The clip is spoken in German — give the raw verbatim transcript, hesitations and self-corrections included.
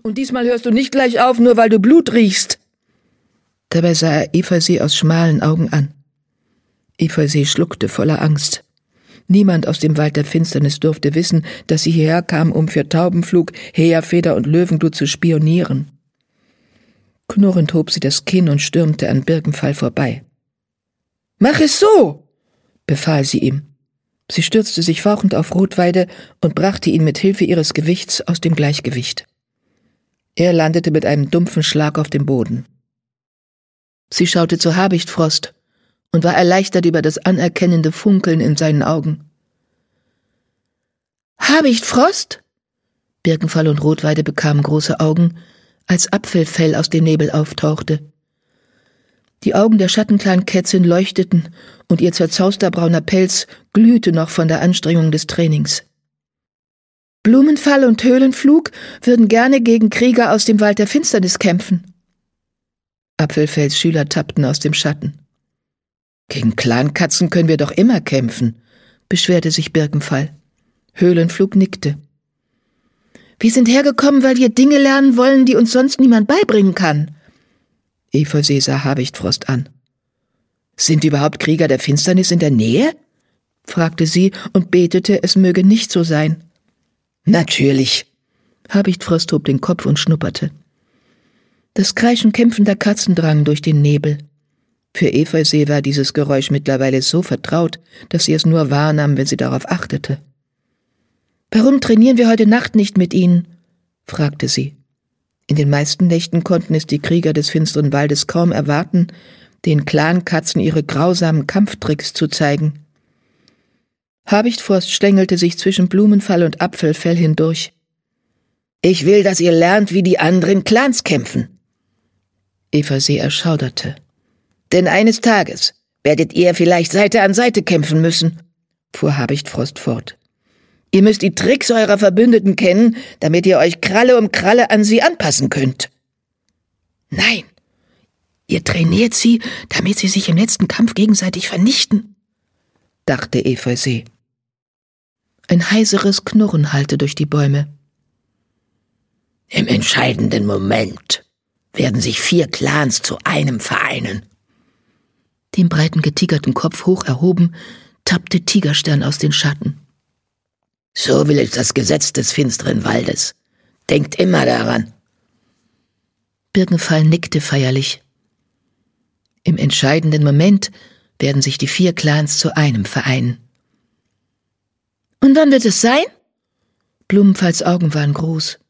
Und diesmal hörst du nicht gleich auf, nur weil du Blut riechst.« Dabei sah er Efeusee aus schmalen Augen an. Efeusee schluckte voller Angst. Niemand aus dem Wald der Finsternis durfte wissen, dass sie hierher kam, um für Taubenflug, Heerfeder und Löwenglut zu spionieren. Knurrend hob sie das Kinn und stürmte an Birkenfall vorbei. »Mach es so«, befahl sie ihm. Sie stürzte sich fauchend auf Rotweide und brachte ihn mit Hilfe ihres Gewichts aus dem Gleichgewicht. Er landete mit einem dumpfen Schlag auf dem Boden. Sie schaute zu Habichtfrost und war erleichtert über das anerkennende Funkeln in seinen Augen. »Habichtfrost?« Birkenfall und Rotweide bekamen große Augen, als Apfelfell aus dem Nebel auftauchte. Die Augen der schattenkleinen Kätzin leuchteten und ihr zerzauster brauner Pelz glühte noch von der Anstrengung des Trainings. »Blumenfall und Höhlenflug würden gerne gegen Krieger aus dem Wald der Finsternis kämpfen.« Apfelfells Schüler tappten aus dem Schatten. »Gegen Clankatzen können wir doch immer kämpfen«, beschwerte sich Birkenfall. Höhlenflug nickte. »Wir sind hergekommen, weil wir Dinge lernen wollen, die uns sonst niemand beibringen kann.« Efeusee sah Habichtfrost an. »Sind überhaupt Krieger der Finsternis in der Nähe?« fragte sie und betete, es möge nicht so sein. »Natürlich.« Habichtfrost hob den Kopf und schnupperte. Das Kreischen kämpfender Katzen drang durch den Nebel. Für Efeusee war dieses Geräusch mittlerweile so vertraut, dass sie es nur wahrnahm, wenn sie darauf achtete. »Warum trainieren wir heute Nacht nicht mit ihnen?« fragte sie. In den meisten Nächten konnten es die Krieger des finsteren Waldes kaum erwarten, den Clankatzen ihre grausamen Kampftricks zu zeigen. Habichtfrost schlängelte sich zwischen Blumenfall und Apfelfell hindurch. »Ich will, dass ihr lernt, wie die anderen Clans kämpfen.« Efeusee erschauderte. »Denn eines Tages werdet ihr vielleicht Seite an Seite kämpfen müssen«, fuhr Habichtfrost fort. »Ihr müsst die Tricks eurer Verbündeten kennen, damit ihr euch Kralle um Kralle an sie anpassen könnt.« »Nein, ihr trainiert sie, damit sie sich im letzten Kampf gegenseitig vernichten«, dachte Efeusee. Ein heiseres Knurren hallte durch die Bäume. »Im entscheidenden Moment werden sich vier Clans zu einem vereinen.« Den breiten getigerten Kopf hoch erhoben, tappte Tigerstern aus den Schatten. »So will es das Gesetz des finsteren Waldes. Denkt immer daran.« Birkenfall nickte feierlich. Im entscheidenden Moment werden sich die vier Clans zu einem vereinen. »Und wann wird es sein?« Blumenfalls Augen waren groß.